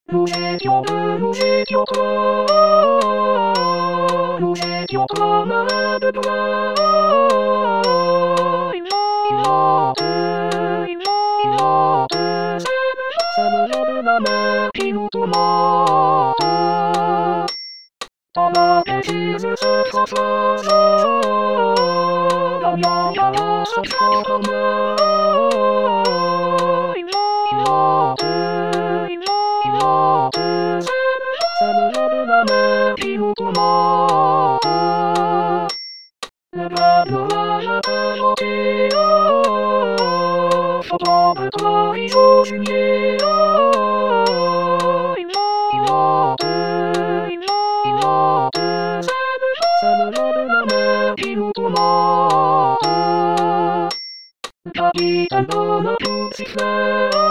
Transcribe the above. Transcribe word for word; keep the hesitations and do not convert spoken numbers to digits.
Nous étions deux, nous étions trois. Nous étions trois malades de gloire. Il monte, il monte, il monte. C'est le jour de la mer qui nous tourmente. Dans la peinture de ce passage, la Niagara se transforme. Il monte, il monte, il monte. C'est le jour de la mer qui nous tourmente. Le bras de l'orage peut monter, chantant de toi, il faut juillet. Il monte, il monte, il monte. C'est le jour de la mer qui nous tourmente. Le capitaine donne tout sifflet.